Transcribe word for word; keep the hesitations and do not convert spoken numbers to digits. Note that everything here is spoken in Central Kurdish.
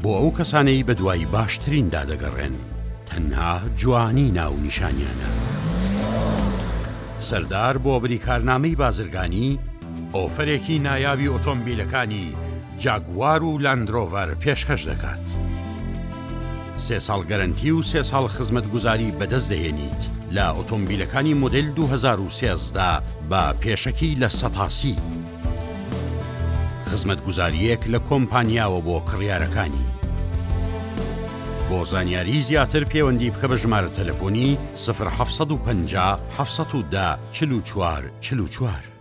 بۆ ئەو کەسانەی بە دوای باشتریندا دەگەڕێن، تەنها جوانی ناو نیشانیانە. سەردار بۆ بریکارنامەی بازرگانی ئۆفرێکی نایابی ئۆتۆمبیلەکانی جاگوار و لاندرۆڤەر پێشکەش دەکات. سێ ساڵ گەرنتی و سێ ساڵ خزمەتگوزاری بەدەست دەهێنیت لە ئۆتۆمبیلەکانی مۆدێل دوو هەزار و سێزدە بە پێشەکی لە سەتاسی. خزمەتگوزاریەک لە کۆمپانیاوە بۆ کڕیارەکانی. بۆ زانیاری زیاتر پەیوەندی بکە بە ژمارە تەلەفۆنی سەفر هەفت پەنجا هەفت دە چل و چوار چل و چوار.